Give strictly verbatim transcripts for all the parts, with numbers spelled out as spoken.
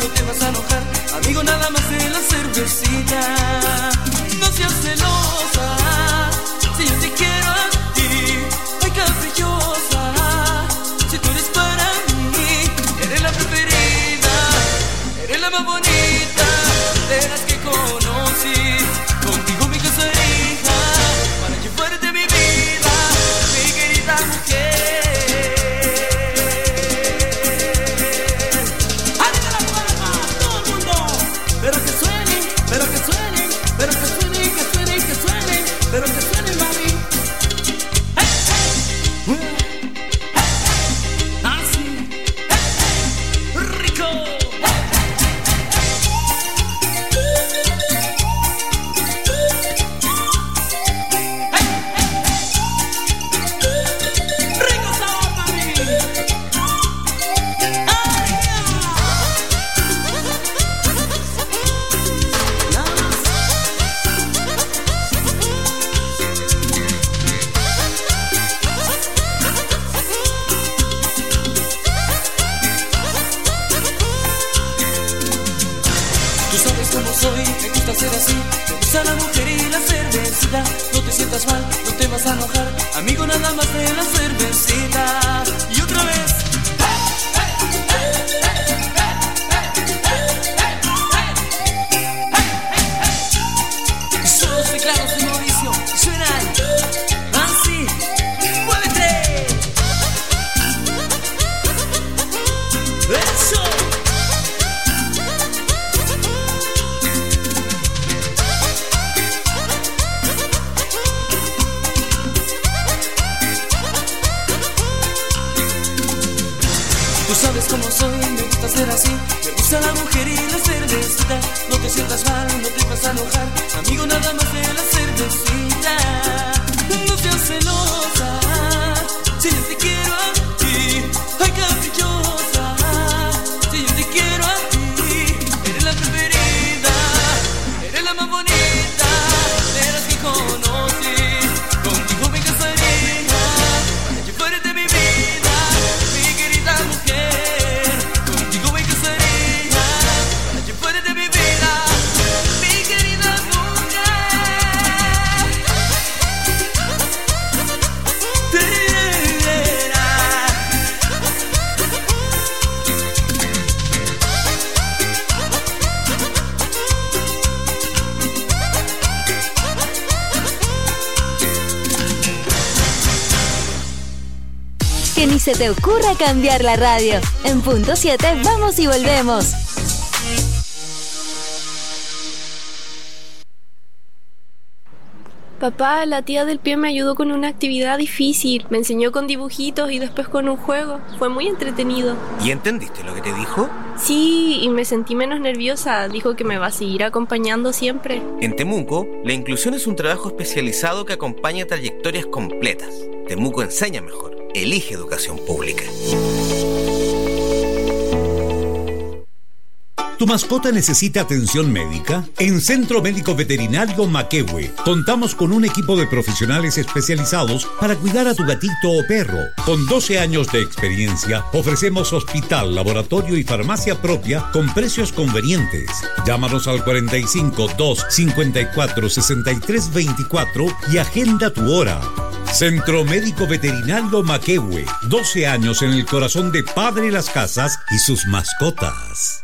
no te vas a enojar. Amigo, nada más de la cervecita. No seas celosa, si yo te quiero a ti. Ay, caprichosa, si tú eres para mí. Eres la preferida, eres la más bonita de las que conocí. Contigo me casaría para llevarte mi vida, mi querida mujer. Pero que suenen, pero que suenen, pero que suenen, que suenen, que suenen, pero que suenen, mami. Hey, hey, hey, hey, así, hey, hey, rico. Hey, hey, rico sabor, mami. Me gusta ser así, me gusta la mujer y la cervecita. No te sientas mal, no te vas a enojar. Amigo, nada más de la cervecita. Y otra vez. Son los teclados de Mauricio, suenan así. ¡Muévete! ¡Eso! Tú sabes cómo soy, me gusta ser así. Me gusta la mujer y la cervecita. No te sientas mal, no te vas a enojar. Amigo, nada más de la cervecita. No seas celosa, si yo te quiero a ti. Ay, caprichosa, si yo te quiero a ti. Eres la preferida, eres la más bonita de las que conocí. Contigo me casaría para llevarte mi vida, mi querida mujer. Que ni se te ocurra cambiar la radio. En punto siete vamos y volvemos. Papá, la tía del pie me ayudó con una actividad difícil. Me enseñó con dibujitos y después con un juego. Fue muy entretenido. ¿Y entendiste lo que te dijo? Sí, y me sentí menos nerviosa. Dijo que me va a seguir acompañando siempre. En Temuco, la inclusión es un trabajo especializado que acompaña trayectorias completas. Temuco enseña mejor. Elige educación pública. ¿Tu mascota necesita atención médica? En Centro Médico Veterinario Maquehue contamos con un equipo de profesionales especializados para cuidar a tu gatito o perro. Con doce años de experiencia, ofrecemos hospital, laboratorio y farmacia propia con precios convenientes. Llámanos al cuarenta y cinco, dos, cincuenta y cuatro, sesenta y tres veinticuatro y agenda tu hora. Centro Médico Veterinario Maquehue, doce años en el corazón de Padre Las Casas y sus mascotas.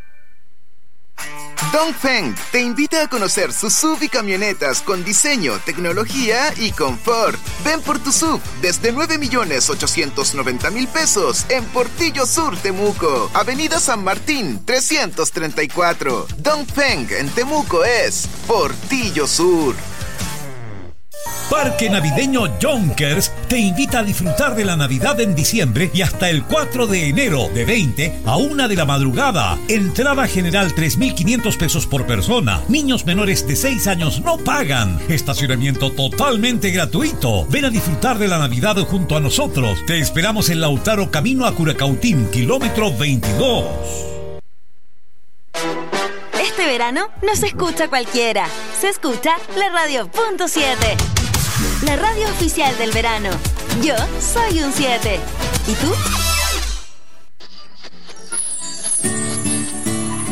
Dongfeng te invita a conocer sus S U V y camionetas con diseño, tecnología y confort. Ven por tu S U V desde nueve millones ochocientos noventa mil pesos en Portillo Sur, Temuco. Avenida San Martín, trescientos treinta y cuatro. Dongfeng en Temuco es Portillo Sur. Parque Navideño Yonkers te invita a disfrutar de la Navidad en diciembre y hasta el cuatro de enero de veinte a una de la madrugada. Entrada general tres mil quinientos pesos por persona. Niños menores de seis años no pagan. Estacionamiento totalmente gratuito. Ven a disfrutar de la Navidad junto a nosotros. Te esperamos en Lautaro, camino a Curacautín, kilómetro veintidós. Este verano no se escucha cualquiera. Se escucha la radio punto siete. La radio oficial del verano. Yo soy un siete. ¿Y tú?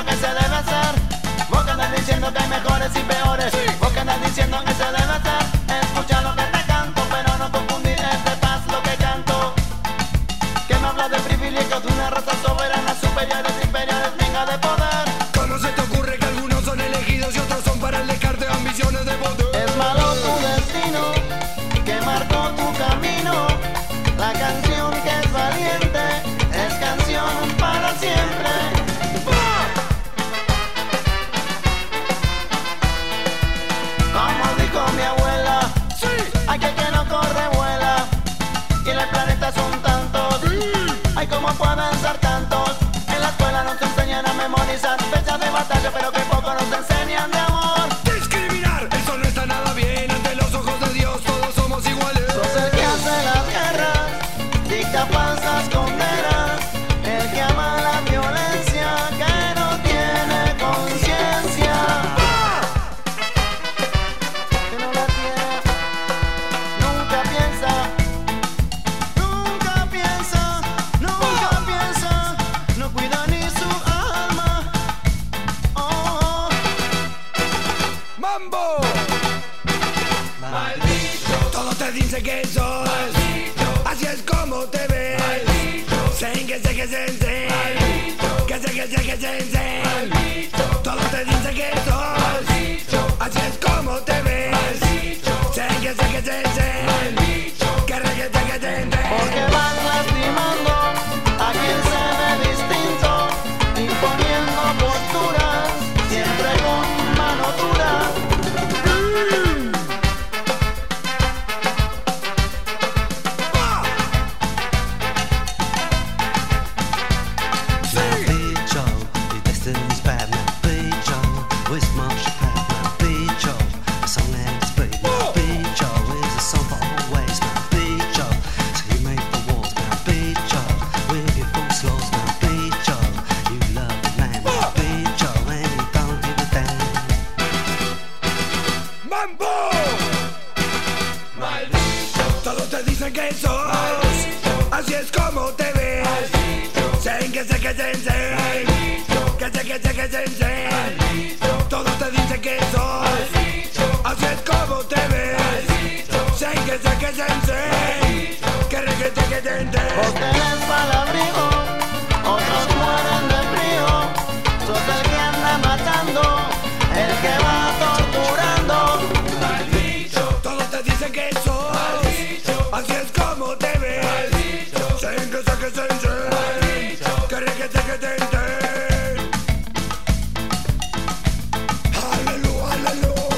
lo que se debe hacer. Vos que andas diciendo que hay mejores y peores. Vos que andas diciendo que se debe hacer. Escucha lo que te canto, pero no confundir este paz lo que canto. Que me habla de privilegios de una raza soberana, superiores, inferiores, venga de poder. ¿Cómo se te ocurre que algunos son elegidos y otros son para el descarte de ambiciones de poder? Es malo tu destino, que marcó tu camino. La canción que es valiente es canción para siempre. Como dijo mi abuela, hay que que no corre vuela. Y en el planeta son tantos, ay cómo pueden ser tantos. En la escuela nos enseñan a memorizar fechas de batalla, pero que poco nos enseñan de amor. Discriminar, eso no está nada bien. Ante los ojos de Dios todos somos iguales. Sos el que hace las guerras, dicta falsas condenas. El que ama la violencia, que no tiene conciencia. Que no la tiene, nunca piensa. Nunca piensa, nunca piensa. No cuida ni su alma. Oh, oh. ¡Mambo! Maldito. Todos te dicen que sos maldito. Así es como te ves. Maldito. Sen que sé que se se. Maldito. Que sé que sé que se se. Maldito. Todos te dicen que sos maldito. Así es como te ves. Maldito. Sen que sé que se se. Maldito. Que re que sé que se se. Porque van lastimando a quien se ve distinto, imponiendo posturas, siempre con mano dura. ¡Mambo! Maldito. Todos te dicen que sos maldito. Así es como te ves. Maldito. Sen que sé que se se. Maldito. Que sé que sé que se se. Maldito. Todos te dicen que sos maldito. Así es como te ves. Maldito. Sen que sé que se se. Maldito. Que re que sé que se se. Vos tenés palabrigo, otros mueren de frío. Sos el que anda matando, el que va torturando. Maldito. Todos te dicen que sos maldito. Así es como te ves. Maldito. Sen que sé que se se. Maldito. Que re que sé que se se. Aleluya, aleluya.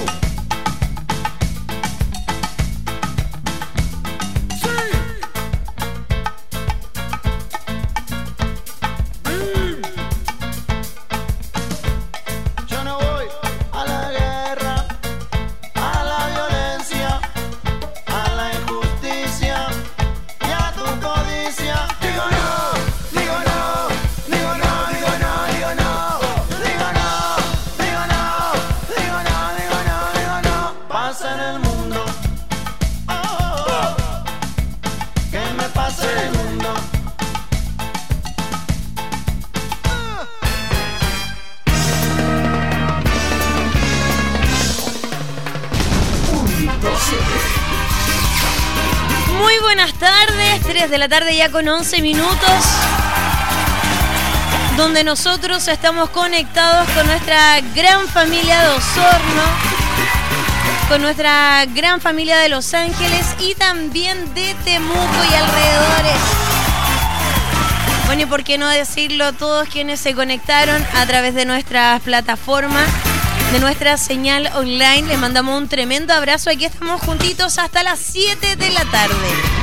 Sí. Mm. Yo no voy a la guerra, a la violencia, a la injusticia y a tu codicia. Digo no, digo no, digo no, digo no, digo no, digo no, digo no, digo no, digo no, digo no. Pasa en el mundo, oh, oh, oh. Que me pasa en el mundo. Muy buenas tardes, tres de la tarde ya con once minutos, donde nosotros estamos conectados con nuestra gran familia de Osorno, con nuestra gran familia de Los Ángeles y también de Temuco y alrededores. Bueno, y por qué no decirlo, todos quienes se conectaron a través de nuestras plataformas, de nuestra señal online, les mandamos un tremendo abrazo. Aquí estamos juntitos hasta las siete de la tarde.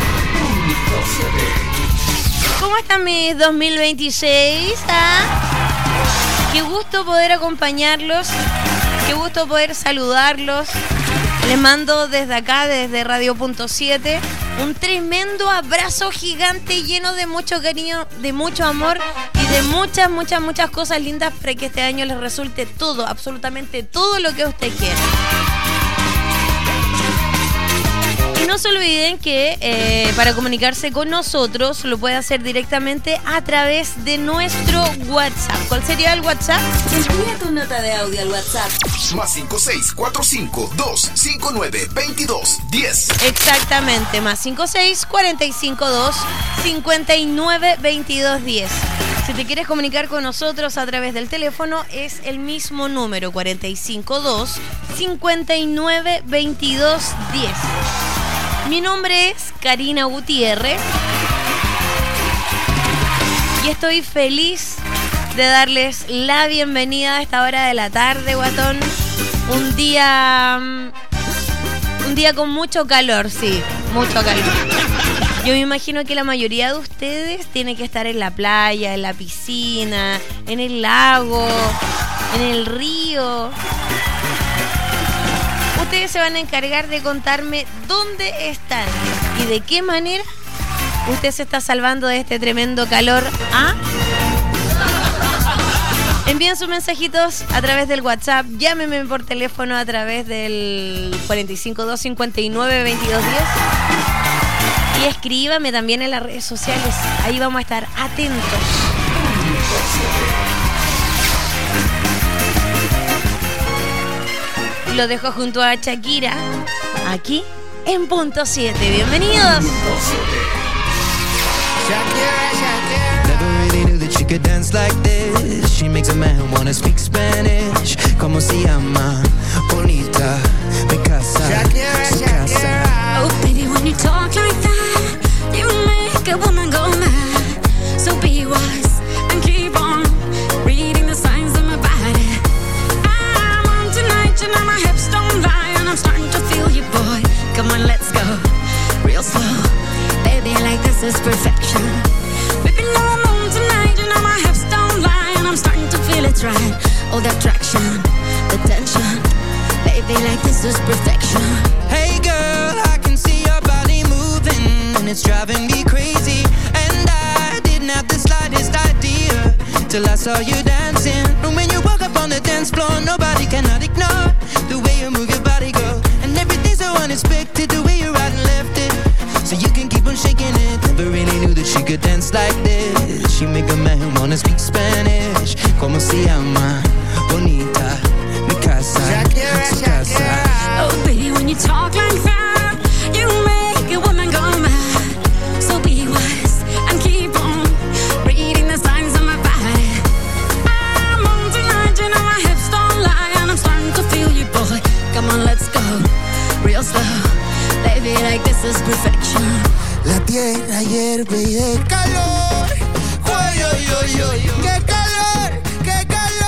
¿Cómo están mis dos mil veintiséis? ¿Ah? Qué gusto poder acompañarlos, qué gusto poder saludarlos. Les mando desde acá, desde Radio Punto siete, un tremendo abrazo gigante lleno de mucho cariño, de mucho amor y de muchas, muchas, muchas cosas lindas para que este año les resulte todo, absolutamente todo lo que usted quiera. Y no se olviden que eh, para comunicarse con nosotros lo puede hacer directamente a través de nuestro WhatsApp. ¿Cuál sería el WhatsApp? Envía tu nota de audio al WhatsApp. Más cinco seis cuatro cinco dos cinco nueve veintidós diez. Exactamente, más cinco seis cuatro cinco dos cinco nueve veintidós diez. Si te quieres comunicar con nosotros a través del teléfono, es el mismo número, cuatro cinco dos cinco nueve veintidós diez. Mi nombre es Karina Gutiérrez y estoy feliz de darles la bienvenida a esta hora de la tarde, guatón. Un día... Un día con mucho calor, sí, mucho calor. Yo me imagino que la mayoría de ustedes tiene que estar en la playa, en la piscina, en el lago, en el río. Ustedes se van a encargar de contarme dónde están y de qué manera usted se está salvando de este tremendo calor. ¿Ah? Envíen sus mensajitos a través del WhatsApp, llámenme por teléfono a través del cuatro cinco dos cinco nueve veintidós diez y escríbame también en las redes sociales, ahí vamos a estar atentos. Lo dejo junto a Shakira, aquí en Punto siete. Bienvenidos. Shakira, Shakira. Never really knew that she could dance like this. She makes a man wanna speak Spanish. Como se llama? Bonita, mi casa, Shakira, su casa. Oh, baby, when you talk like that, you make a woman go mad. So be wise and keep on reading the signs of my body. I'm on tonight, you know my hips don't lie, and I'm starting to feel you, boy. Come on, let's go real slow. Baby, like this is perfection. Baby, no, I'm on tonight, you know my hips don't lie, and I'm starting to feel it's right. All the attraction, the tension. Baby, like this is perfection. Hey girl, I can see your body moving, and it's driving me crazy. And I didn't have the slightest idea till I saw you dancing. And when you walk up on the dance floor, nobody cannot ignore the way you move your body, girl. And everything's so unexpected, the way you right and left it, so you can keep on shaking it. Never really knew that she could dance like this. She make a man wanna speak Spanish. Como se llama? Bonita, mi casa, Shakira, su casa. Shakira. Oh, baby, when you talk like that, you make a woman go mad. So be wise and keep on reading the signs of my body. I'm on tonight, you know my hips don't lie, and I'm starting to feel you, boy. Come on, let's go real slow. Baby, like this is perfection. La tierra hierve y de calor. Uy, uy, uy, uy, qué calor, qué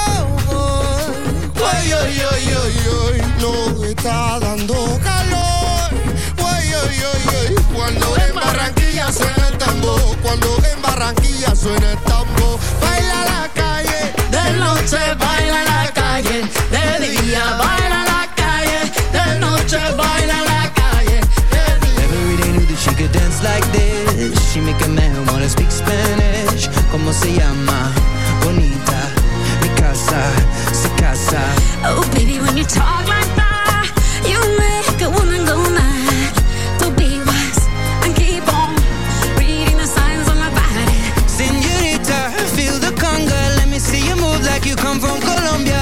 calor. Uy, uy, uy, uy, uy, no está dando calor. Uy, uy, uy, uy, cuando en Barranquilla suena el tambor, cuando en Barranquilla suena el tambor. Baila la calle, de noche baila la calle, de día baila la calle, de noche baila la calle. Never really knew that she could dance like this. She make a man wanna speak Spanish. Como se llama? Bonita, mi casa, su casa. Oh, baby, when you talk like that, you make a woman go mad. So be wise and keep on reading the signs on my body. Señorita, feel the conga. Let me see you move like you come from Colombia.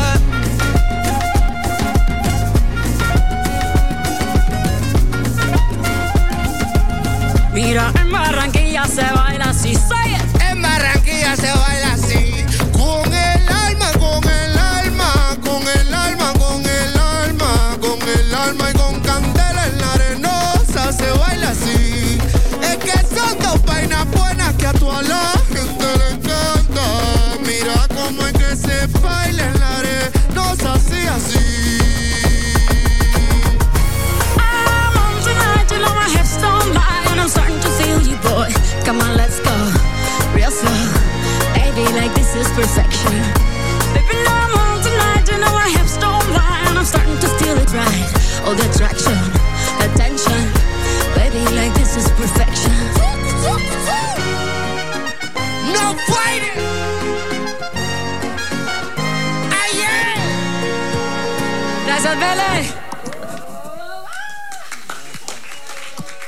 Mira, en Barranquilla se baila así, say it. En Barranquilla se baila así, con el alma, con el alma, con el alma, con el alma, con el alma y con candela en la arenosa se baila así. Es que son dos vainas buenas que a toda la gente le encanta. Mira cómo es que se baila en la arenosa así, así. I'm on tonight, you know my hips don't lie, and I'm starting to feel you, boy. Come on, let's go real slow. Baby, like this is perfection. Baby, no, I'm on tonight, you know my hips don't lie, and I'm starting to feel it right. All the attraction, the tension. Baby, like this is perfection. No fighting. Ay, yeah. Gracias, Bele.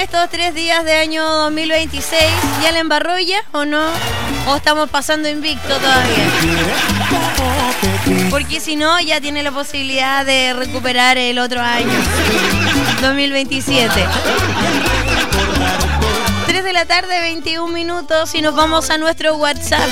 estos tres días de año dos mil veintiséis? ¿Ya la embarró ya o no? ¿O estamos pasando invicto todavía? Porque si no, ya tiene la posibilidad de recuperar el otro año, dos mil veintisiete. tres de la tarde, veintiún minutos, y nos vamos a nuestro WhatsApp.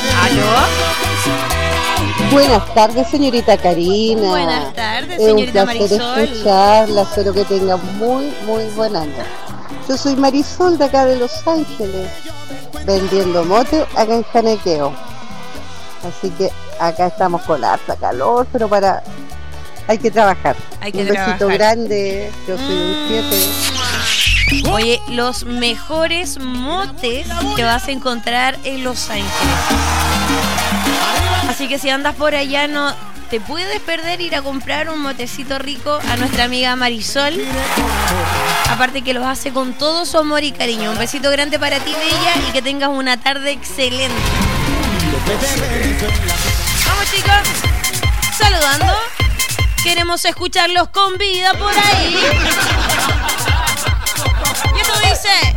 ¿Aló? Buenas tardes, señorita Karina. Buenas tardes, señorita Marisol. Es un placer escucharla, espero que tenga muy, muy buen año. Yo soy Marisol de acá de Los Ángeles, vendiendo mote acá en Janequeo. Así que acá estamos con harta calor, pero para hay que trabajar. Hay que un trabajar. besito grande, yo soy un siete. Oye, los mejores motes que vas a encontrar en Los Ángeles. Así que si andas por allá, no te puedes perder ir a comprar un motecito rico a nuestra amiga Marisol. Aparte que los hace con todo su amor y cariño. Un besito grande para ti, bella, y que tengas una tarde excelente. Vamos, chicos, saludando. Queremos escucharlos con vida por ahí. ¿Y esto dice?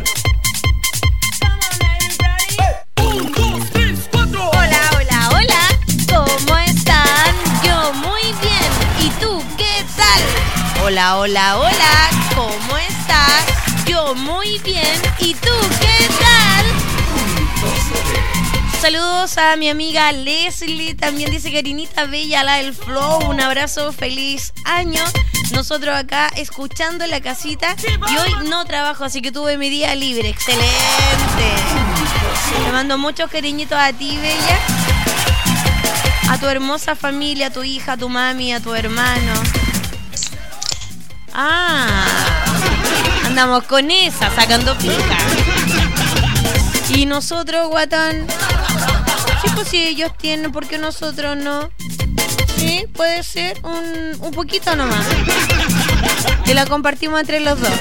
Hola, hola, hola. ¿Cómo están? Yo muy bien. ¿Y tú qué tal? Hola, hola, hola. ¿Cómo estás? Yo muy bien. ¿Y tú qué tal? Saludos a mi amiga Leslie. También dice Karinita Bella, la del Flow. Un abrazo, feliz año. Nosotros acá escuchando en la casita. Y hoy no trabajo, así que tuve mi día libre. Excelente. Te mando muchos cariñitos a ti, Bella. A tu hermosa familia, a tu hija, a tu mami, a tu hermano. Ah, andamos con esa, sacando pica. Y nosotros, guatón. Sí, pues si ellos tienen, ¿por qué nosotros no? Sí, puede ser un, un poquito nomás. Que la compartimos entre los dos.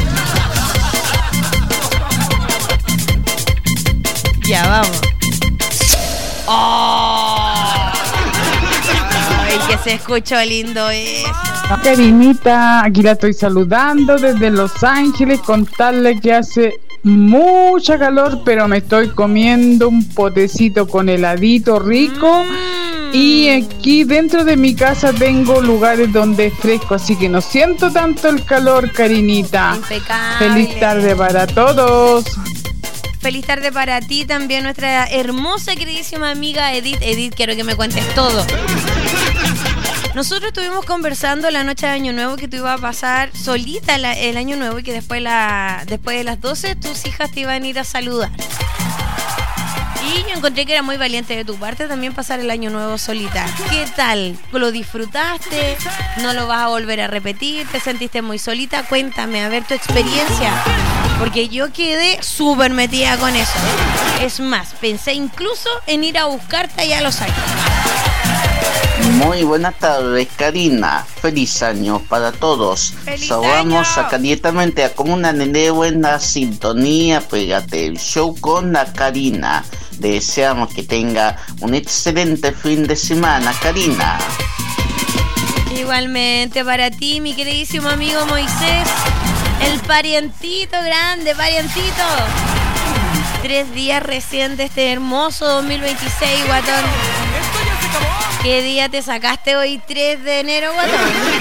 Ya, vamos. ¡Oh! ¡Ay, que se escuchó lindo eso! Karinita, aquí la estoy saludando desde Los Ángeles, contarle que hace mucha calor, pero me estoy comiendo un potecito con heladito rico. Mm. Y aquí dentro de mi casa tengo lugares donde es fresco, así que no siento tanto el calor, Karinita. Impecable. Feliz tarde para todos. Feliz tarde para ti también, nuestra hermosa, queridísima amiga Edith. Edith, quiero que me cuentes todo. Nosotros estuvimos conversando la noche de Año Nuevo que tú ibas a pasar solita la, el Año Nuevo y que después, la, después de las doce tus hijas te iban a ir a saludar. Y yo encontré que era muy valiente de tu parte también pasar el Año Nuevo solita. ¿Qué tal? ¿Lo disfrutaste? ¿No lo vas a volver a repetir? ¿Te sentiste muy solita? Cuéntame, a ver tu experiencia. Porque yo quedé súper metida con eso. Es más, pensé incluso en ir a buscarte allá a Los Ángeles. Muy buenas tardes, Karina. Feliz año para todos. ¡Feliz Saludamos año! acá directamente a Comuna de Buena Sintonía. Pégate el show con la Karina. Deseamos que tenga un excelente fin de semana, Karina. Igualmente para ti, mi queridísimo amigo Moisés. El parientito grande, parientito. Tres días recién de este hermoso dos mil veintiséis, guatón. ¿Qué día te sacaste hoy, tres de enero, guatón?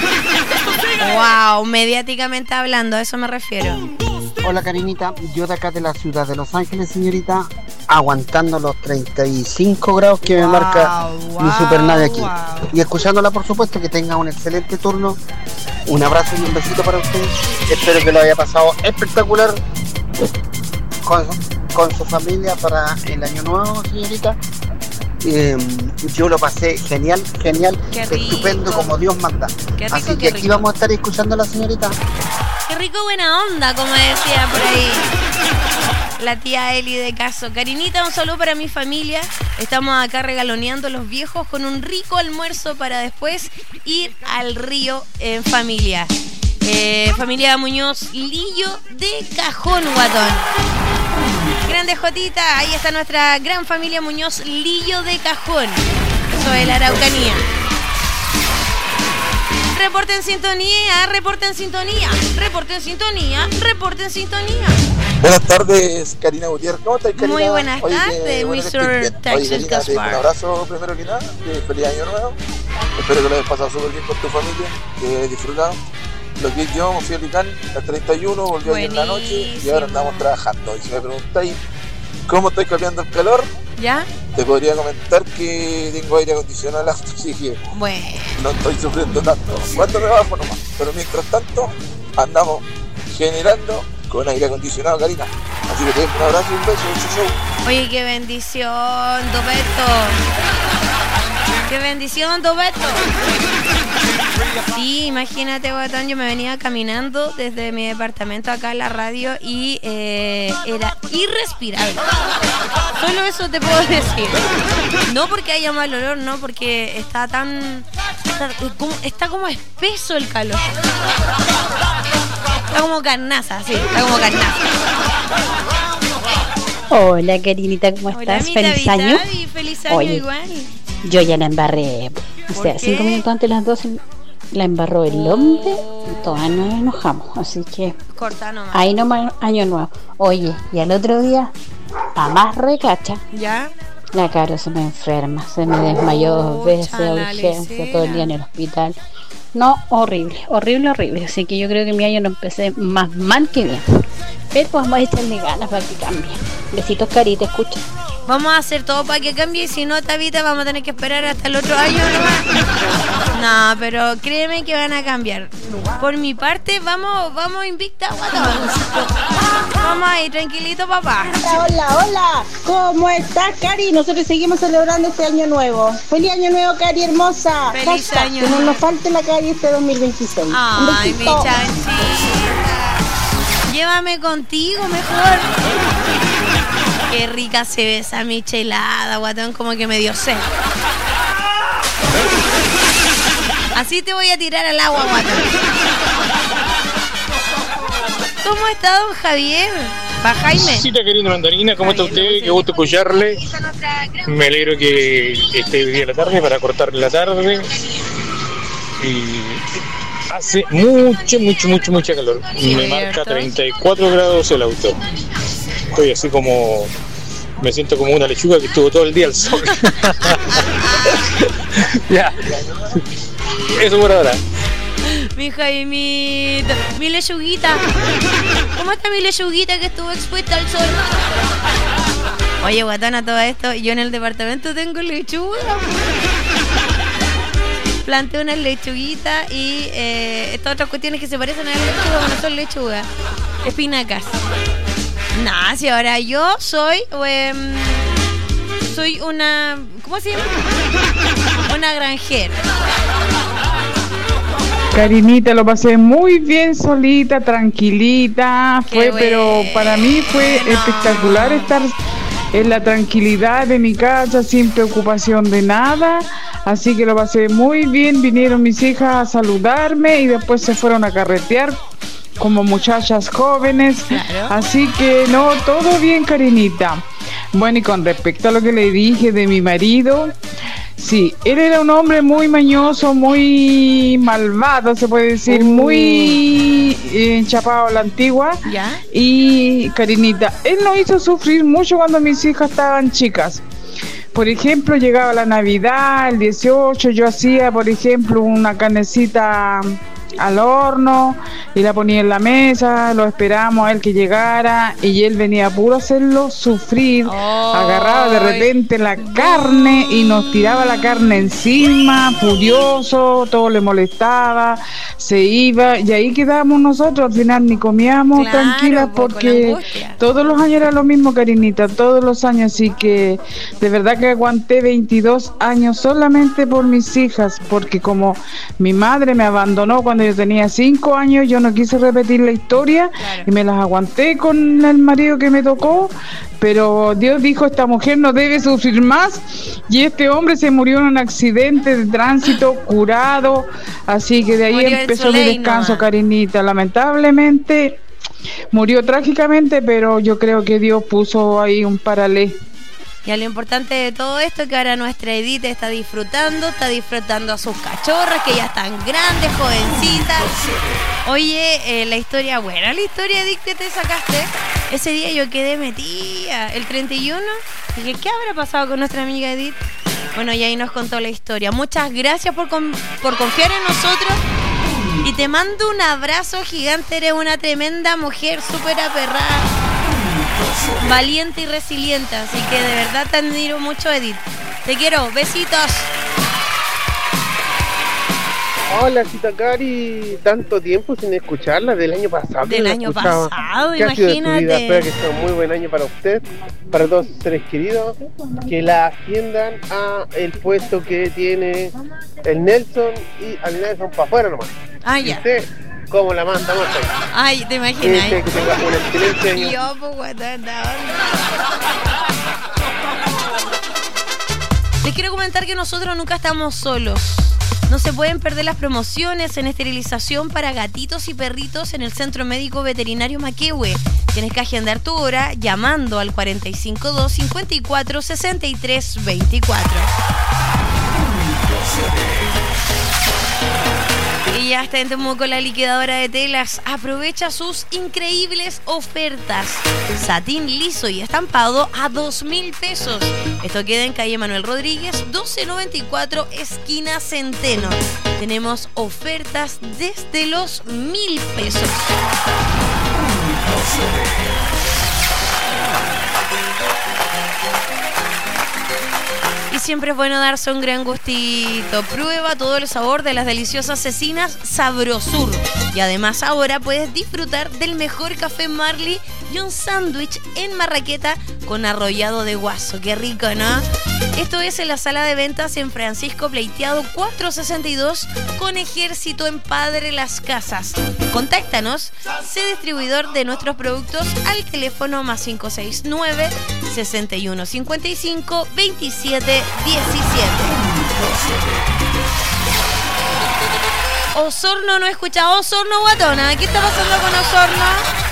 Wow, mediáticamente hablando, a eso me refiero. Hola, Karinita, yo de acá de la ciudad de Los Ángeles, señorita, aguantando los treinta y cinco grados que wow, me marca wow, mi supernave aquí. Wow. Y escuchándola, por supuesto, que tenga un excelente turno. Un abrazo y un besito para ustedes. Espero que lo haya pasado espectacular con, con su familia para el año nuevo, señorita. Eh, yo lo pasé genial, genial, estupendo, como Dios manda. Rico, Así que aquí rico. Vamos a estar escuchando a la señorita. Qué rico, buena onda, como decía por ahí la tía Eli de Caso. Karinita, un saludo para mi familia. Estamos acá regaloneando los viejos con un rico almuerzo para después ir al río en familia. Eh, familia Muñoz Lillo de Cajón, guatón. Grande Jotita, ahí está nuestra gran familia Muñoz Lillo de Cajón. Eso es la Araucanía. reporte en sintonía, reporte en sintonía, reporte en sintonía, reporte en sintonía. Buenas tardes, Karina Gutiérrez. ¿Cómo estás, Karina? Muy buenas Oye, tardes, bueno, mister Texas Gaspar. Un abrazo primero que nada, que feliz año nuevo. Espero que lo hayas pasado súper bien con tu familia, que hayas disfrutado. Lo que yo me fui a Licán al treinta y uno, volví ayer en la noche y ahora andamos trabajando. Y si me preguntáis cómo estoy cambiando el calor, ¿ya? Te podría comentar que tengo aire acondicionado al auto, así que bueno, no estoy sufriendo tanto. Cuando me bajo nomás, pero mientras tanto andamos generando con aire acondicionado, Karina. Así que te doy un abrazo y un beso. Chau, chau. Oye, qué bendición, Doberto. Qué bendición, Doberto. Sí, imagínate, guatón, yo me venía caminando desde mi departamento acá a la radio y eh, era irrespirable. Solo eso te puedo decir. No porque haya mal olor, no, porque está tan... Está como, está como espeso el calor. Está como carnaza, sí, está como carnaza. Hola, Karinita, ¿cómo Hola, estás? mi Feliz David, año. David, feliz año. Oye, igual. yo ya la embarré. O ¿Por sea, qué? cinco minutos antes de las doce la embarró el hombre y todas nos enojamos. Así que Corta nomás. ahí nomás, año nuevo. Oye, y al otro día, pa' más recacha, ¿Ya? la Caro se me enferma, se me desmayó dos veces a la urgencia, lecera. todo el día en el hospital. No, horrible, horrible, horrible. Así que yo creo que mi año no empecé más mal que bien. Pero vamos a echarle ganas para que cambie. Besitos, Cari, te escucho. Vamos a hacer todo para que cambie y si no, Tabita, vamos a tener que esperar hasta el otro año nomás. No, pero créeme que van a cambiar. Por mi parte, vamos, vamos invicta, guatón. Vamos ahí, tranquilito, papá. Hola, hola, hola. ¿Cómo estás, Cari? Nosotros seguimos celebrando este año nuevo. Feliz año nuevo, Cari hermosa. Feliz Hashtag, año que no nuevo. nos falte la Cari este dos mil veintiséis. Un Ay, mi besito. chanchita. Llévame contigo mejor. Qué rica se ve esa michelada, guatón, como que me dio sed. Así te voy a tirar al agua, guatón. ¿Cómo está, don Javier? ¿Va Jaime? Sí, querida Mandarina, ¿cómo está usted? Qué gusto escucharle. Me alegro que esté hoy día en la tarde para cortarle la tarde. Y hace mucho, mucho, mucho, mucha calor. Me marca treinta y cuatro grados el auto. Estoy así como... Me siento como una lechuga que estuvo todo el día al sol. Ya. Eso por ahora. Mi Jaimito, mi lechuguita. ¿Cómo está mi lechuguita que estuvo expuesta al sol? Oye, guatana, todo esto, yo en el departamento tengo lechuga. Planté unas lechuguitas y eh, estas otras cuestiones que se parecen a la lechuga, no son lechugas, espinacas. Nah, si ahora yo soy eh, soy una, ¿cómo se llama? Una granjera. Karinita, lo pasé muy bien solita, tranquilita. Qué Fue, bueno. pero para mí fue espectacular estar en la tranquilidad de mi casa, sin preocupación de nada. Así que lo pasé muy bien. Vinieron mis hijas a saludarme y después se fueron a carretear como muchachas jóvenes. Claro. Así que no, todo bien, Karinita. Bueno, y con respecto a lo que le dije de mi marido, sí, él era un hombre muy mañoso, muy malvado, se puede decir, Uh. muy eh, enchapado a la antigua. ¿Ya? Y Karinita, él nos hizo sufrir mucho cuando mis hijas estaban chicas. Por ejemplo, llegaba la Navidad, el dieciocho, yo hacía, por ejemplo, una carnecita al horno y la ponía en la mesa, lo esperábamos a él que llegara y él venía puro a hacerlo sufrir. Oh. Agarraba de repente la carne y nos tiraba la carne encima, furioso, todo le molestaba, se iba y ahí quedábamos nosotros, al final ni comíamos Claro, tranquilas po, con porque angustia. todos los años era lo mismo, Karinita, todos los años, así que de verdad que aguanté veintidós años solamente por mis hijas, porque como mi madre me abandonó cuando yo tenía cinco años, yo no quise repetir la historia. Claro. Y me las aguanté con el marido que me tocó, pero Dios dijo, esta mujer no debe sufrir más, y este hombre se murió en un accidente de tránsito curado, así que de ahí Murió en empezó su mi ley descanso, nomás. Karinita. Lamentablemente murió trágicamente, pero yo creo que Dios puso ahí un paralé Y a lo importante de todo esto es que ahora nuestra Edith está disfrutando, está disfrutando a sus cachorras que ya están grandes, jovencitas. Oye, eh, la historia, buena la historia, Edith, que te sacaste. Ese día yo quedé metida, el treinta y uno, dije, ¿qué habrá pasado con nuestra amiga Edith? Bueno, y ahí nos contó la historia. Muchas gracias por, con, por confiar en nosotros. Y te mando un abrazo gigante. Eres una tremenda mujer, súper aperrada, valiente y resiliente. Así que de verdad te admiro mucho, Edith. Te quiero, besitos. Hola, Cita Cari, tanto tiempo sin escucharla, del año pasado. Del año pasado, ¿Qué ha sido de tu vida? imagínate. Espero que sea un muy buen año para usted, para todos sus seres queridos, que la asciendan a el puesto que tiene el Nelson y al Nelson para afuera nomás. Ah, ya. ¿Y usted cómo la manda? ¿Cómo está? Ay, te imaginas. Que tenga un excelente año. Y yo, pues, guatón, les quiero comentar que nosotros nunca estamos solos. No se pueden perder las promociones en esterilización para gatitos y perritos en el Centro Médico Veterinario Maquehue. Tienes que agendar tu hora llamando al cuatro cinco dos, cinco cuatro, seis tres dos cuatro. Y ya está en Temuco la liquidadora de telas. Aprovecha sus increíbles ofertas. Satín liso y estampado a dos mil pesos. Esto queda en calle Manuel Rodríguez, doce noventa y cuatro, esquina Centeno. Tenemos ofertas desde los mil pesos. Y siempre es bueno darse un gran gustito. Prueba todo el sabor de las deliciosas cecinas Sabrosur. Y además ahora puedes disfrutar del mejor café Marley y un sándwich en marraqueta con arrollado de guaso. Qué rico, ¿no? Esto es en la sala de ventas en Francisco Pleiteado cuatrocientos sesenta y dos con Ejército en Padre Las Casas. Contáctanos, sé distribuidor de nuestros productos al teléfono más cinco seis nueve, sesenta y uno cincuenta y cinco, veintisiete diecisiete. Osorno no escucha. Osorno guatona. ¿Qué está pasando con Osorno?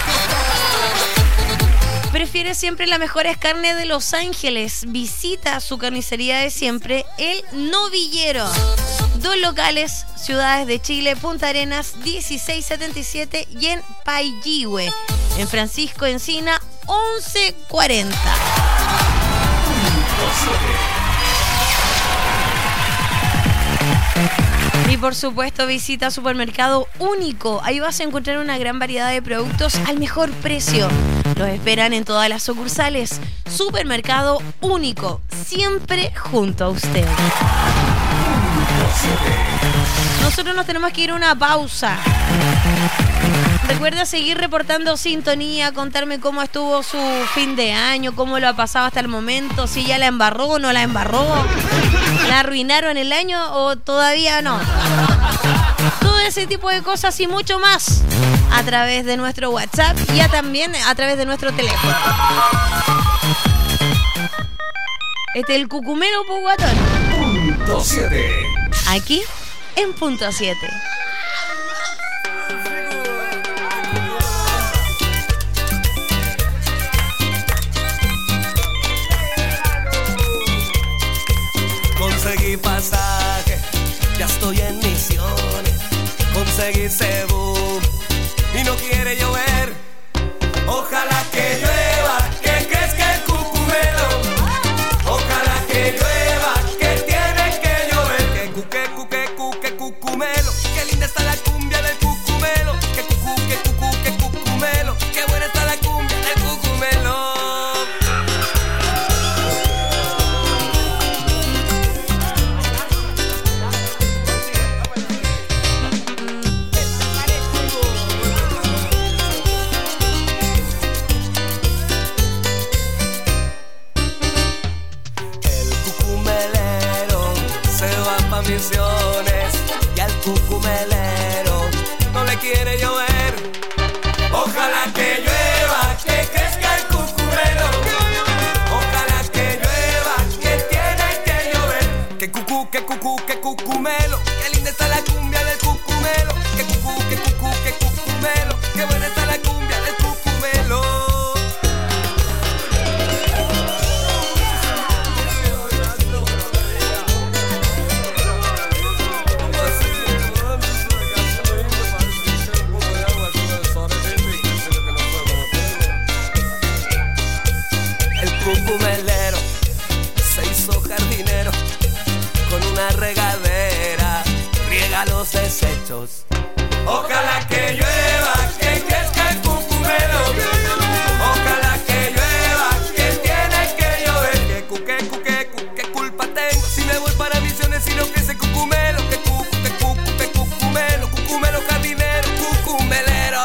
Prefiere siempre las mejores carnes de Los Ángeles. Visita su carnicería de siempre, El Novillero. Dos locales, ciudades de Chile, Punta Arenas, dieciséis setenta y siete y en Paillihue. En Francisco Encina, once cuarenta. Y por supuesto visita Supermercado Único. Ahí vas a encontrar una gran variedad de productos al mejor precio. Los esperan en todas las sucursales. Supermercado Único, siempre junto a usted. Nosotros nos tenemos que ir a una pausa. Recuerda seguir reportando sintonía, contarme cómo estuvo su fin de año, cómo lo ha pasado hasta el momento, si ya la embarró o no la embarró, la arruinaron el año o todavía no. Todo ese tipo de cosas y mucho más a través de nuestro WhatsApp y ya también a través de nuestro teléfono. Este es el Cucumelo Puguatón. Punto siete. Aquí en Punto siete. Conseguí pasaje, ya estoy en misiones. Conseguí cebú y no quiere llover. Ojalá que llueva, que crezca el cucumelo. Ojalá que llueva, que tiene que llover. Que cuque, cuque, cuque, cucumelo. Qué linda está la cumbia del cucumelo. Que cucu, que cucu, que cucumelo. Qué buena está la cumbia del cucumelo. Misiones y al cucumelero no le quiere llover. Ojalá que llueva, que crezca el cucumelo. Ojalá que llueva, que tiene que llover. Que cucú, que cucú, que cucumelo. Qué linda está la cumbia del cucumelo. Que cucú, que cucú, que cucumelo. Qué buena está la cumbia del cucumelo. cucumelero se hizo jardinero con una regadera, riega los desechos. Ojalá que llueva, que crezca el cucumelo. Ojalá que llueva, que tiene que llover. Que cu, que cu, que cu, qué culpa tengo si me voy para misiones y no crece cucumelo. Que cu, que cu, que cucumelo, cucumelo jardinero, cucumelero.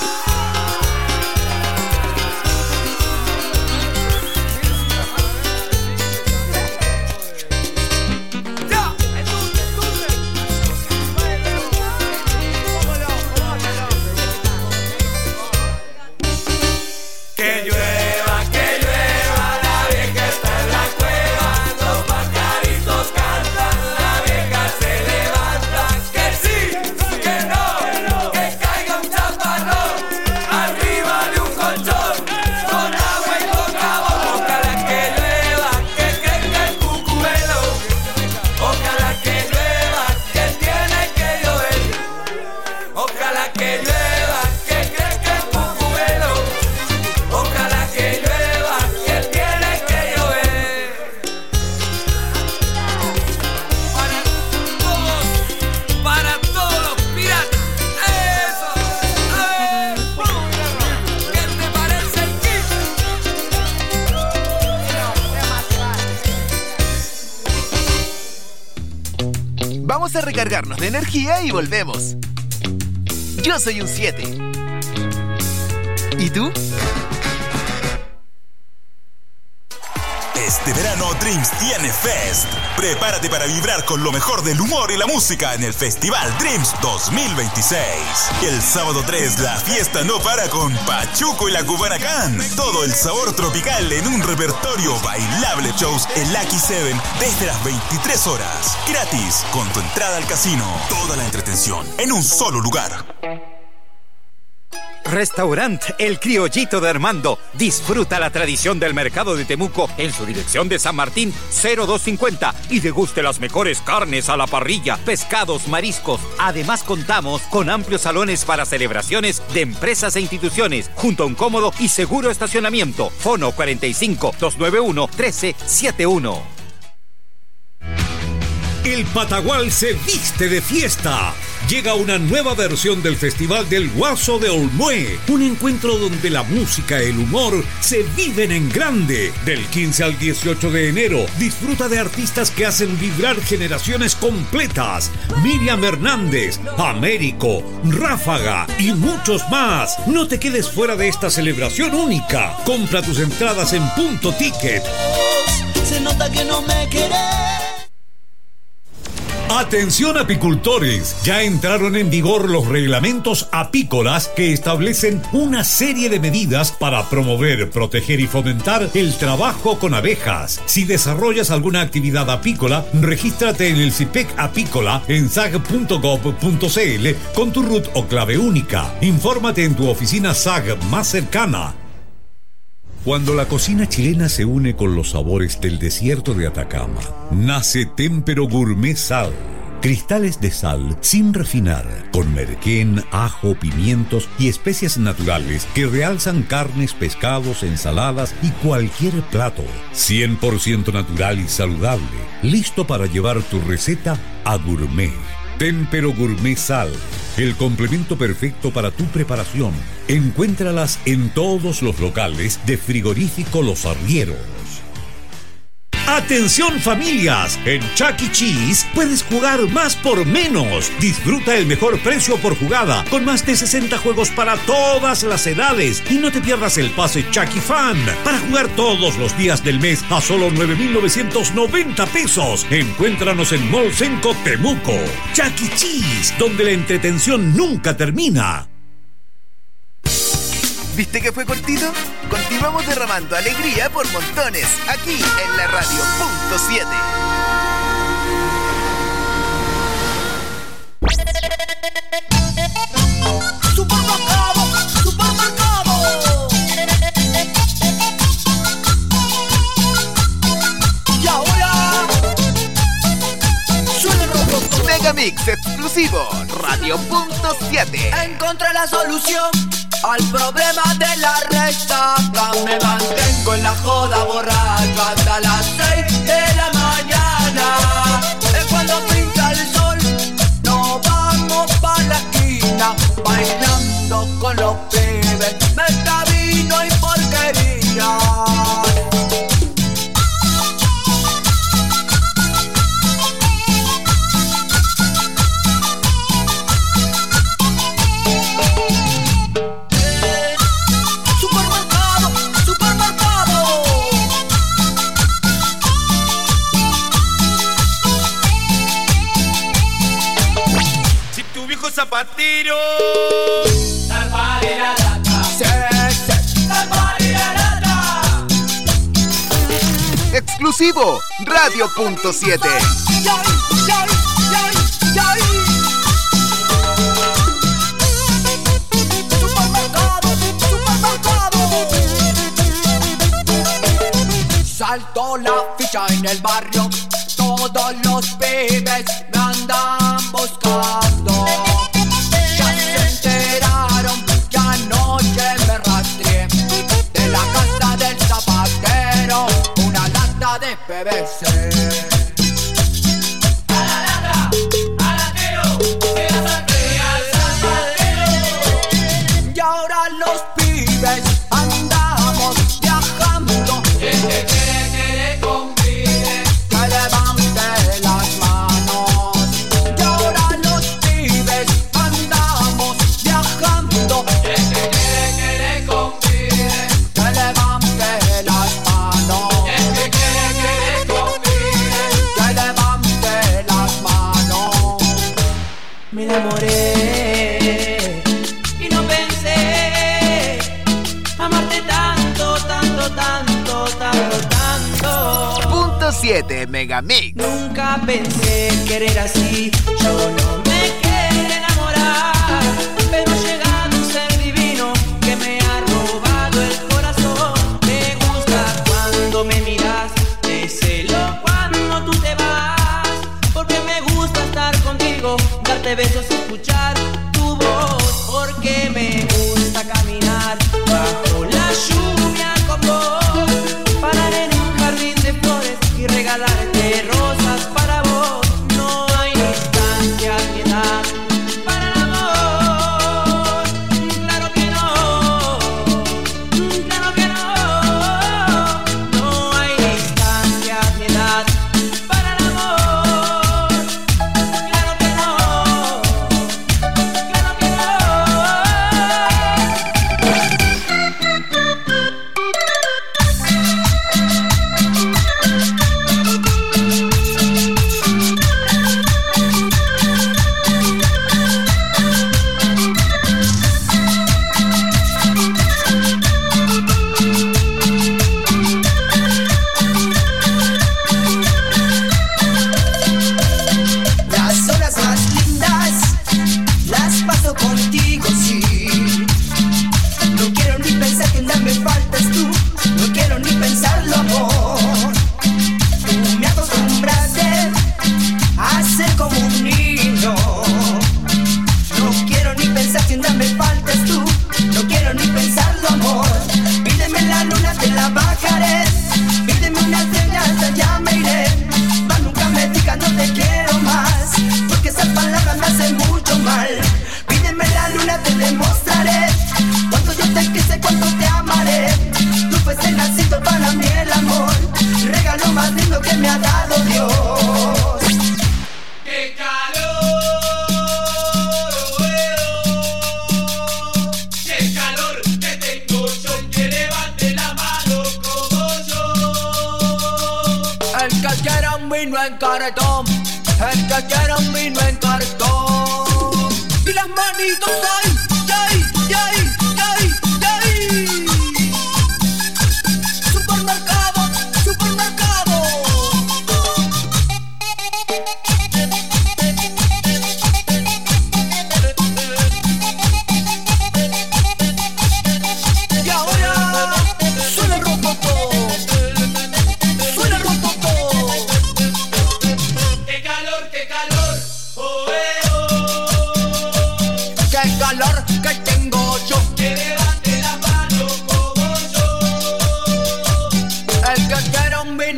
Que llueva, que llueva, la vieja está en la cueva, los pajaritos cantan, la vieja se levanta, que sí, que no, que caiga un chaparrón, arriba de un colchón, con agua y con jabón. Ojalá que llueva, que crezca el cucumelo, ojalá que llueva, que tiene que llover, ojalá que llueva, que crezca el cucumelo. Ojalá que llueva, que tiene que llover. Para todos, para todos los piratas. Eso. Eh. ¿Qué te parece el kit? Vamos a recargarnos de energía y volvemos. Yo soy un siete. ¿Y tú? Este verano Dreams tiene Fest. Prepárate para vibrar con lo mejor del humor y la música en el Festival Dreams dos mil veintiséis. El sábado tres la fiesta no para con Pachuco y la Cubana Can. Todo el sabor tropical en un repertorio bailable, shows en Lucky Seven desde las veintitrés horas. Gratis con tu entrada al casino. Toda la entretención en un solo lugar. Restaurant El Criollito de Armando. Disfruta la tradición del mercado de Temuco en su dirección de San Martín cero dos cincuenta y deguste las mejores carnes a la parrilla, pescados, mariscos. Además contamos con amplios salones para celebraciones de empresas e instituciones, junto a un cómodo y seguro estacionamiento. Fono cuarenta y cinco, doscientos noventa y uno, trece setenta y uno. El Patagual se viste de fiesta. Llega una nueva versión del Festival del Guaso de Olmué, un encuentro donde la música y el humor se viven en grande. Del quince al dieciocho de enero, disfruta de artistas que hacen vibrar generaciones completas. Miriam Hernández, Américo, Ráfaga y muchos más. No te quedes fuera de esta celebración única. Compra tus entradas en Punto Ticket. Se nota que no me querés. Atención apicultores, ya entraron en vigor los reglamentos apícolas que establecen una serie de medidas para promover, proteger y fomentar el trabajo con abejas. Si desarrollas alguna actividad apícola, regístrate en el CIPEC Apícola en sag punto gob punto cl con tu R U T o clave única. Infórmate en tu oficina S A G más cercana. Cuando la cocina chilena se une con los sabores del desierto de Atacama, nace Témpero Gourmet Sal. Cristales de sal sin refinar, con merquén, ajo, pimientos y especias naturales que realzan carnes, pescados, ensaladas y cualquier plato. cien por ciento natural y saludable, listo para llevar tu receta a gourmet. Témpero Gourmet Sal, el complemento perfecto para tu preparación. Encuéntralas en todos los locales de Frigorífico Los Arrieros. ¡Atención familias! En Chuck E. Cheese puedes jugar más por menos. Disfruta el mejor precio por jugada, con más de sesenta juegos para todas las edades. Y no te pierdas el pase Chuck E. Fan, para jugar todos los días del mes a solo nueve mil novecientos noventa pesos. Encuéntranos en Mall Senco Temuco. Chuck E. Cheese, donde la entretención nunca termina. ¿Viste que fue cortito? Continuamos derramando alegría por montones, aquí en la radio punto siete. Supermercado, supermercado. Y ahora suena el Megamix exclusivo, radio punto siete. Encontré la solución al problema de la resaca. Me mantengo en la joda borracha hasta las seis de la mañana. Es cuando pinta el sol, nos vamos pa' la esquina, bailando con los pibes, meta vino y porquería. Zapatero. Exclusivo Radio punto siete. Supermercado, supermercado. Saltó la ficha en el barrio, todos los pibes me andan buscando. De P V C. A la lata, al latero, de la sangría al zapatero. Y ahora los pibes andamos viajando. El que quiere que le convide, que levante las manos. Y ahora los pibes andamos viajando. El que quiere que le convide, que levante las manos. Me enamoré y no pensé amarte tanto, tanto, tanto, tanto, tanto. Punto siete Megamix. Nunca pensé querer así, yo no me quería enamorar, pero llega un ser divino que me ha robado el corazón. Me gusta cuando me miras, te celo cuando tú te vas, porque me gusta estar contigo, darte besos y escuchar tu voz, porque me gusta caminar bajo la lluvia con vos, parar en un jardín de flores y regalarte rosas para vos. No hay distancia ni edad para el amor, claro que no, claro que no. No hay distancia ni edad para el amor, claro que no, claro que no. Las horas más lindas las paso contigo, sí. No quiero ni pensar que nada me faltas tú, no quiero ni pensarlo, amor. Tú me acostumbraste a ser como un niño. No quiero ni pensar que nada me faltas tú, no quiero ni pensarlo, amor. Pídeme la luna, te la bajaré. Pídeme una estrella, hasta allá me iré. Mas nunca me digas no te quiero más, porque esas palabras me hacen mucho mal. Pídeme la luna, te demostraré cuánto yo te quise, cuánto te amaré. Tú fuiste nacido para mí el amor, regalo más lindo que me ha dado Dios. ¡Qué calor! ¡Qué calor que tengo yo! Que levante la mano como yo. El que quiera un vino en cartón, el que quiera un vino en cartón. Y las manitos ahí, ahí, ahí, ahí, ahí. Supermercado, supermercado. Y ahora suena el rococó, suena el rococó. ¡Qué calor, qué calor! Oh, eh, oh. ¡Qué calor que tengo yo!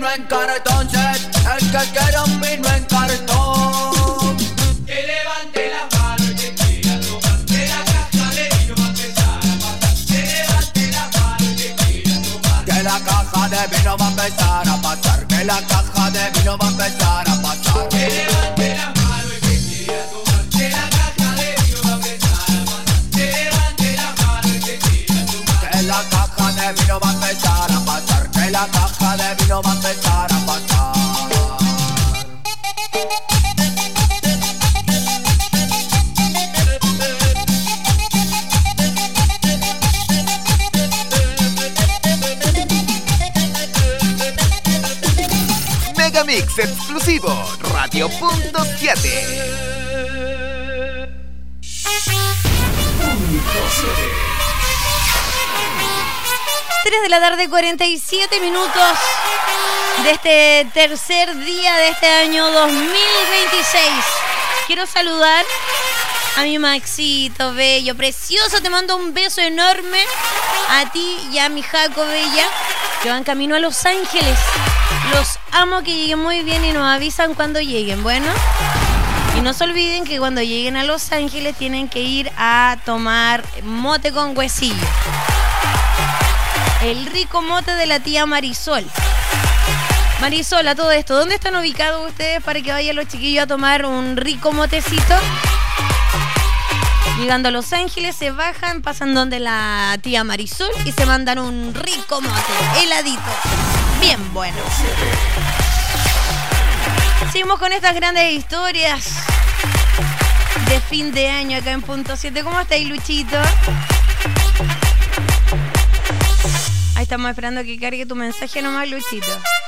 vino en cartón, el que quiera un vino en cartón. Que levante la mano y que quiera tomar, que la caja de vino va a empezar a pasar. Que levante la mano y que quiera tomar, que la caja de vino va a empezar a pasar. Que la caja de vino va a empezar a pasar. Que levante la mano y que quiera tomar, que la caja de vino va a empezar a pasar. Que levante la mano y que quiera tomar, que la caja de vino va a empezar a pasar. Que la caja de vino va a empezar a pasar. Megamix exclusivo, Radio Punto siete. tres de la tarde, cuarenta y siete minutos de este tercer día de este año dos mil veintiséis. Quiero saludar a mi Maxito bello, precioso. Te mando un beso enorme a ti y a mi Jaco bella, que van camino a Los Ángeles. Los amo, que lleguen muy bien y nos avisan cuando lleguen. Bueno, y no se olviden que cuando lleguen a Los Ángeles tienen que ir a tomar mote con huesillo. El rico mote de la tía Marisol. Marisol, a todo esto, ¿dónde están ubicados ustedes para que vayan los chiquillos a tomar un rico motecito? Llegando a Los Ángeles, se bajan, pasan donde la tía Marisol y se mandan un rico mote, heladito. Bien bueno. Seguimos con estas grandes historias de fin de año acá en Punto siete. ¿Cómo estáis, Luchito? Ahí estamos esperando que cargue tu mensaje nomás, Luchito.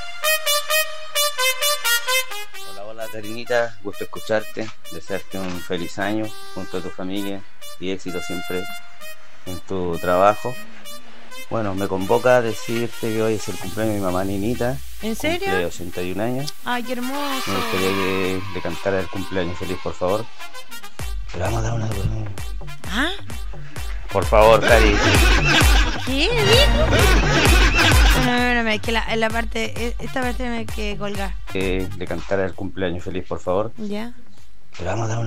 Hola, hola, Karinita. Gusto escucharte. Desearte un feliz año junto a tu familia y éxito siempre en tu trabajo. Bueno, me convoca a decirte que hoy es el cumpleaños de mi mamá Ninita. ¿En serio? Cumple ochenta y un años. Ay, qué hermoso. Me gustaría que le cantara el cumpleaños feliz, por favor. Pero vamos a dar una... ¿Ah? Por favor, Cari. ¿Qué dijo? No, no, no, no, es que la, la parte, esta parte me hay que colgar. Que le cantara el cumpleaños feliz, por favor. Ya. Pero vamos a dar una...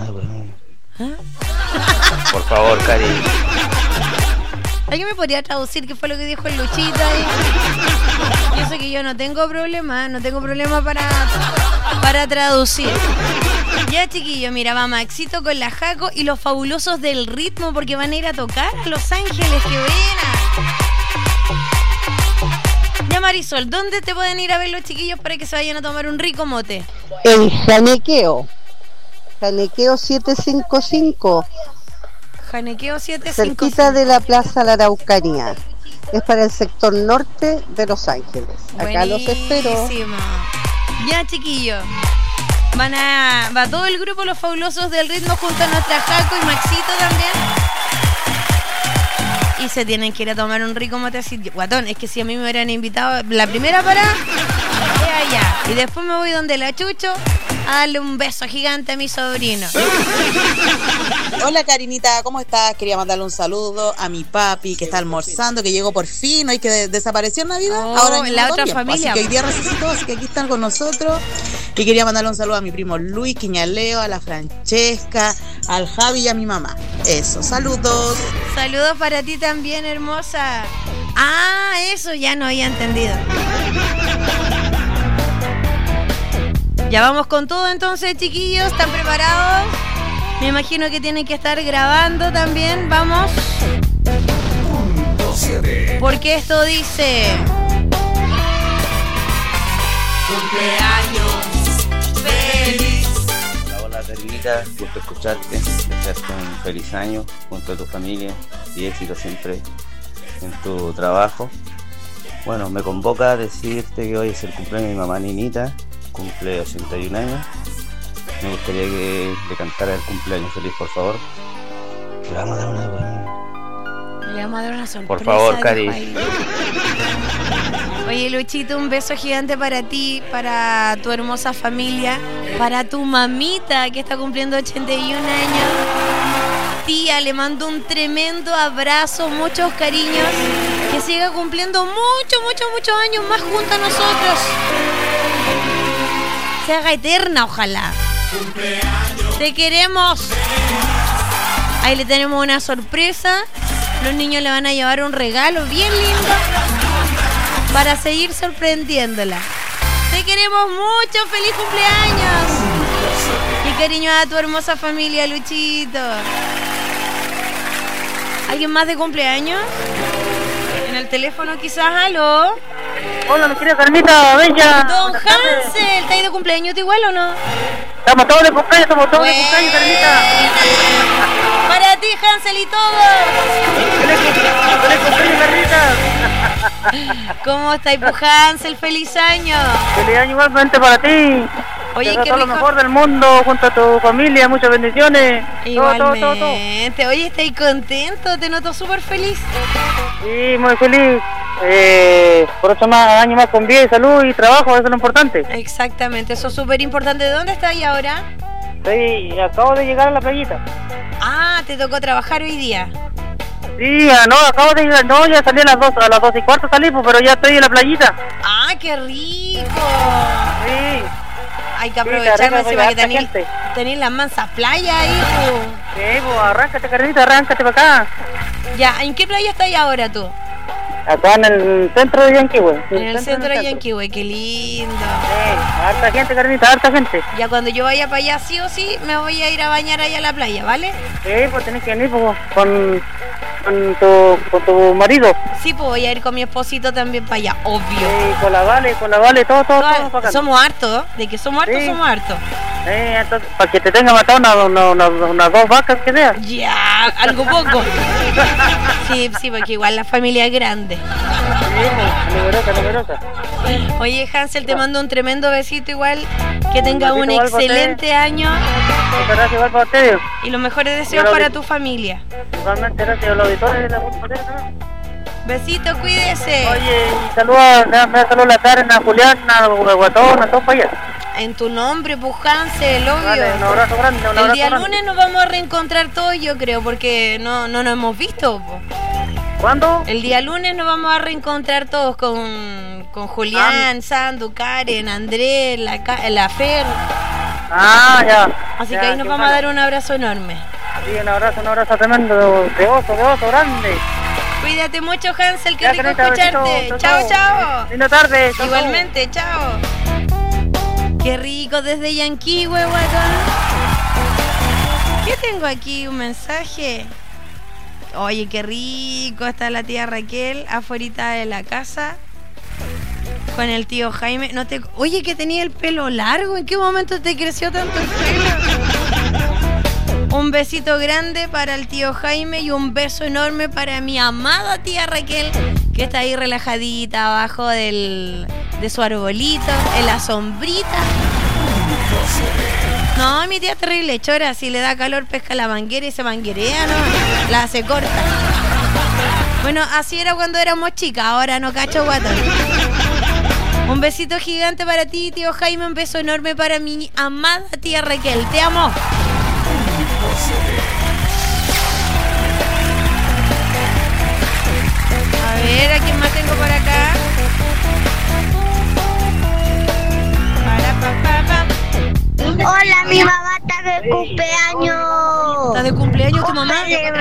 ¿Ah? Por favor, Cari. ¿Alguien me podría traducir qué fue lo que dijo el Luchita ahí? Yo sé que yo no tengo problema, no tengo problema para, para traducir. Ya, chiquillo, mira, va Maxito con la Jaco y los fabulosos del ritmo, porque van a ir a tocar a Los Ángeles. ¡Qué buena! Ya, Marisol, ¿dónde te pueden ir a ver los chiquillos para que se vayan a tomar un rico mote? En Janequeo. Janequeo setecientos cincuenta y cinco. Janequeo setecientos cincuenta y cinco. Cerquita de la Plaza La Araucanía. Es para el sector norte de Los Ángeles. Acá los espero. Buenísimo. Ya, chiquillo. Van a, va todo el grupo Los Fabulosos del Ritmo junto a nuestra Jaco y Maxito también. Y se tienen que ir a tomar un rico motecito. Guatón, es que si a mí me hubieran invitado la primera parada, es allá. Y después me voy donde la Chucho a darle un beso gigante a mi sobrino. Hola, Karinita, ¿cómo estás? Quería mandarle un saludo a mi papi que está almorzando, que llegó por fin, hoy que de- desapareció en Navidad. Oh, ahora en la el otra tiempo. familia. Así que hoy día resucitó, así que aquí están con nosotros. Y quería mandarle un saludo a mi primo Luis Quiñaleo, a la Francesca, al Javi y a mi mamá. Eso, saludos. Saludos para ti también, hermosa. Ah, eso ya no había entendido. Ya vamos con todo entonces, chiquillos. ¿Están preparados? Me imagino que tienen que estar grabando también. Vamos. Porque esto dice... cumpleaños feliz. Hola, hola, Karinita. Gusto escucharte. Desearte un feliz año junto a tu familia y éxito siempre en tu trabajo. Bueno, me convoca a decirte que hoy es el cumpleaños de mi mamá Ninita. Cumple ochenta y un años. Me gustaría que le cantara el cumpleaños feliz, por favor. Le vamos a dar una... Le vamos a dar una sorpresa. Por favor, Cari. dijo ahí. Oye, Luchito, un beso gigante para ti, para tu hermosa familia, para tu mamita que está cumpliendo ochenta y un años. Tía, le mando un tremendo abrazo, muchos cariños. Que Que siga cumpliendo muchos, muchos, muchos años más junto a nosotros. Se haga eterna, ojalá. Te queremos. Ahí le tenemos una sorpresa. Los niños le van a llevar un regalo bien lindo para seguir sorprendiéndola. Te queremos mucho. ¡Feliz cumpleaños! Y cariño a tu hermosa familia, Luchito. ¿Alguien más de cumpleaños? En el teléfono quizás. ¿Aló? Hola, mi querida Carmita, bella. Don Hansel, ¿te ha ido cumpleaños tú igual o no? Estamos todos de cumpleaños, estamos todos de cumpleaños, Carmita. Para ti, Hansel, y todos. ¡Feliz cumpleaños, Carmita! ¿Cómo estáis, pues, Hansel? ¡Feliz año! ¡Feliz año igualmente para ti! Oye, te qué todo rico. lo mejor del mundo junto a tu familia, muchas bendiciones. Igualmente. Todo, todo, todo, todo. Oye, ¿estáis contento? Te noto súper feliz. Sí, muy feliz. Eh, por ocho más, años más con vida y salud y trabajo, eso es lo importante. Exactamente, eso es súper importante. ¿De dónde estás ahora? Estoy, acabo de llegar a la playita. Ah, te tocó trabajar hoy día. Sí, ah, no, acabo de llegar, no, ya salí a las dos, a las dos y cuarto salí, pues, pero ya estoy en la playita. Ah, qué rico. Sí. Hay que Sí, aprovechar, caramba, encima hay que harta tenéis, gente. tenéis las mansas playas ahí, pues. Sí, pues arráncate, Carlita, arráncate para acá. Ya, ¿en qué playa estás ahora tú? Acá en el centro de Yanquihue. En el centro de Yanquihue, qué lindo. Sí, harta gente, Carlita, harta gente. Ya cuando yo vaya para allá, sí o sí, me voy a ir a bañar allá a la playa, ¿vale? Sí, pues tenés que venir pues, con, con, tu, con tu marido. Sí, pues voy a ir con mi esposito también para allá, obvio. Sí, con la Vale, con la Vale, todo, todo, Todas- todo para acá. somos hartos, ¿eh? De que somos hartos, Sí. somos hartos. Sí, entonces, para que te tenga matado unas una, una, una, unas dos vacas que sea. Ya, algo poco. Sí, sí, porque igual la familia es grande. Sí, pues, numerosa, numerosa. Oye, Hansel, te mando un tremendo besito igual. Que tenga besito un igual para excelente año. Muchas gracias igual para ustedes. Y los mejores deseos Yo lo para di- tu familia. Igualmente gracias a los auditores de la Cultura. Besito, cuídese. Oye, y saluda, me da- me da saludos a la Karen, a Julián, a Guatón, a todos para allá. En tu nombre, pues, Hansel, obvio. Vale, un abrazo grande, un El abrazo día grande. lunes nos vamos a reencontrar todos, yo creo, porque no, no nos hemos visto. po. ¿Cuándo? El día lunes nos vamos a reencontrar todos con, con Julián, Sandu, Karen, Andrés, la, Ca- la Fer. Ah, ya. Así Ya, que ahí nos qué vamos a bueno. dar un abrazo enorme. Sí, un abrazo, un abrazo tremendo de oso, de oso grande. Cuídate mucho, Hansel, qué Ya, rico Carita, escucharte. besito, Chao, chao, chao. chao. Linda tarde. chao, Igualmente, chao. Qué rico desde Yanquihue, guatón. ¿Qué tengo aquí? Un mensaje. Oye, qué rico está la tía Raquel afuera de la casa con el tío Jaime. No te... Oye, que tenía el pelo largo. ¿En qué momento te creció tanto el pelo? Un besito grande para el tío Jaime y un beso enorme para mi amada tía Raquel, que está ahí relajadita abajo del, de su arbolito, en la sombrita. No, mi tía es terrible chora. Si le da calor, pesca la manguera y se manguerea, ¿no? La hace corta. Bueno, así era cuando éramos chicas, ahora no cacho guatón. Un besito gigante para ti, tío Jaime. Un beso enorme para mi amada tía Raquel. Te amo. A ver, ¿a quién más tengo por acá? Para, pa, pa, pa. Hola, mi mamá está de cumpleaños. ¿Está de cumpleaños tu mamá?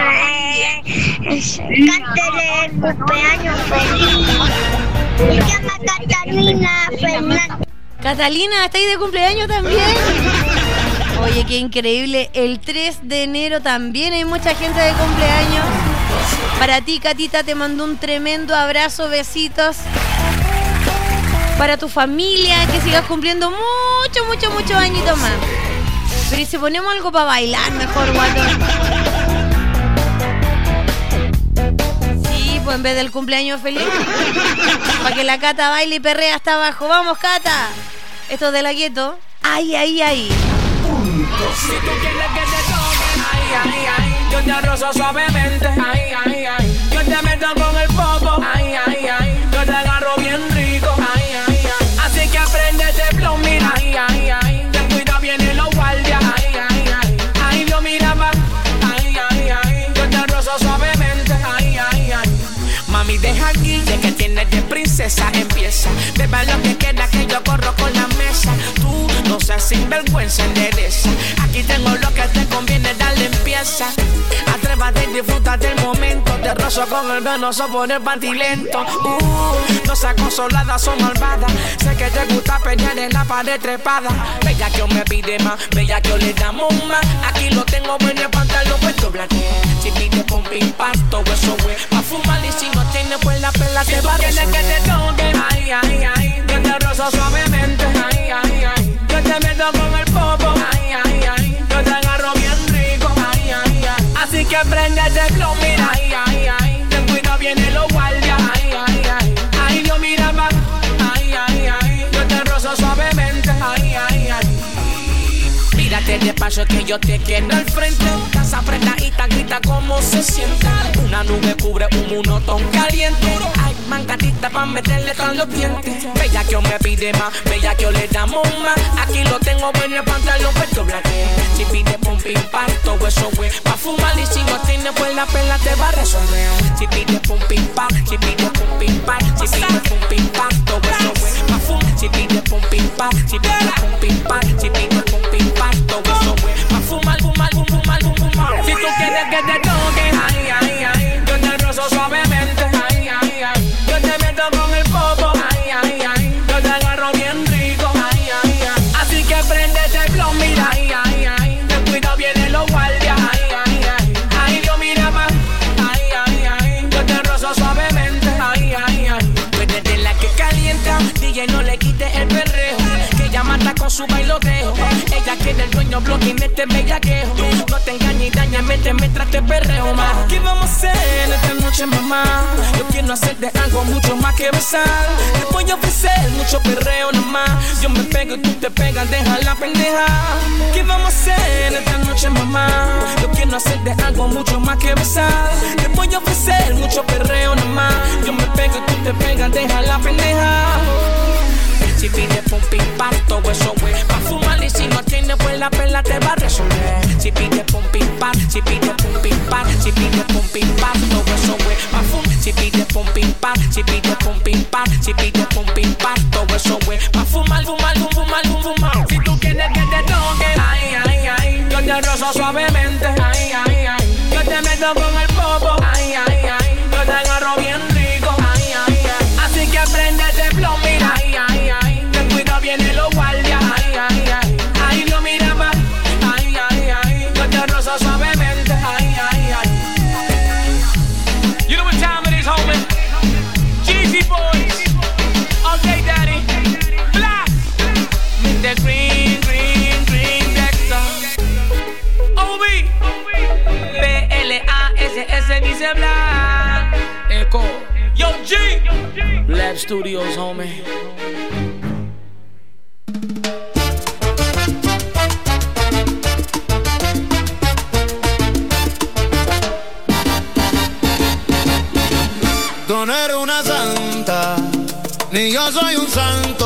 Cántele el cumpleaños feliz. Se llama Catalina Fernández. Catalina, ¿estáis de cumpleaños también? Oye, qué increíble. El tres de enero también hay mucha gente de cumpleaños. Para ti, Catita, te mando un tremendo abrazo, besitos. Para tu familia, que sigas cumpliendo mucho, mucho, muchos añitos más. Pero ¿y si ponemos algo para bailar mejor, guatón? Sí, pues en vez del cumpleaños feliz. Para que la Cata baile y perrea hasta abajo. ¡Vamos, Cata! Esto es de la gueto. ¡Ay, ay, ay! Si tú quieres que te toque, ay, ay, ay, yo te rozo suavemente, ay, ay, ay, yo te meto con el popo, ay, ay, ay, yo te agarro bien rico, ay, ay, ay, así que aprende ese flow, mira, ay, ay, ay, ten cuidado, vienen los guardias, ay, ay, ay, ay, yo miraba, ay, ay, ay, yo te rozo suavemente, ay, ay, ay, mami, deja aquí Lleva lo que queda que yo corro con la mesa. Tú no seas sinvergüenza, endereza. Aquí tengo lo que te conviene, darle empieza. Atrévate y disfruta del momento. Te rozo con el venoso por el pantilento. Uh, no seas consolada, son malvada. Sé que te gusta pelear en la pared trepada. Bella que yo me pide más, bella que yo le damos más. Aquí lo tengo bueno, el pantalón puesto blanco. Si pide con impacto, eso güey. Pa' fumar y si no tienes pues la pela te va a resolver. Que te toque, ay, ay, ay. Yo te rozo suavemente, ay, ay, ay. Yo te meto con el popo, ay, ay, ay. Yo te agarro bien rico, ay, ay, ay. Así que prendete el flow, mira, ay, ay, ay. Ten cuidado, viene los guardias, ay, ay, ay. Ay, Dios, mira más, ay, ay, ay. Yo te rozo suavemente, ay, ay, ay. Mírate de paso que yo te quiero al frente. Casa apretadita, grita como se siente. Una nube cubre un monotón caliente. Ay, mancatita pa' meterle con los dientes. Bella que yo me pide más, bella que yo le damos más. Aquí lo tengo bueno, el pantalón puesto blanco. Si pide pum pim pam, todo eso güey. Pa' fumar y si no tiene pues la pela te va a resolver. Si pide pum pim pam, si pide pum pim pam, si pide pum pim pam, todo eso güey. Pa' fumar, si pide pum pim pam, si pide pum pim pam, si pide pum pim pam. Todo eso güey, pa' fumar, fumar, fumar, fumar, fumar. Si tú quieres que te toque, ay, ay, ay. Yo te rozo suavemente, ay, ay, ay. Yo te meto con el popo, ay, ay, ay. Yo te agarro bien rico, ay, ay, ay. Así que prendete el flow, mira, ay, ay, ay. Ten cuidado, vienen los guardias, ay, ay, ay. Ay, Dios, mira más, ay, ay, ay. Yo te rozo suavemente, ay, ay, ay. Pues desde la que calienta, D J no le quite el perreo. Que ella mata con su bailoteo. Ella quiere el dueño bloque en este bellaqueo. No te engañes y daña, mete mientras te perreo más. ¿Qué vamos a hacer esta noche, mamá? Yo quiero hacerte algo mucho más que besar. Te voy a ofrecer mucho perreo nomás. Yo me pego y tú te pegas, deja la pendeja. ¿Qué vamos a hacer esta noche, mamá? Yo quiero hacerte algo mucho más que besar. Te voy a ofrecer mucho perreo nomás. Yo me pego y tú te pegas, deja la pendeja. Si pide pum pim pam, todo eso güey. Pa' fumar y si no tiene pues la pela te va a resolver. Si pide pum pim pam, si pide pum pim pam, si pide pum pim pam, todo eso güey. Pa' fumar, si pide pum pim pam, si pide pum pim pam, si pide pum pim pam, todo eso güey. Pa' fumar, fumar, fumar, fumar, fumar. Si tú quieres que te toque, ay, ay, ay. Yo te rozo suavemente, ay, ay, ay. Yo te meto con el popo, ay, ay, ay. Yo te agarro bien rico, ay, ay, ay. Así que prendete el flow, mira, ay, ay, ay. Vienen los guardias, ay, ay, ay. Ay, no mira más, ay, ay, ay. Yo te rozo suavemente, ay, ay, ay. You know what time it is, homie? Jeezy boys, all day daddy, black, the green, green, green vector. O B, B L A S S dice black. Echo, Yo G, Lab Studios, homie. Tú no eres una santa, ni yo soy un santo.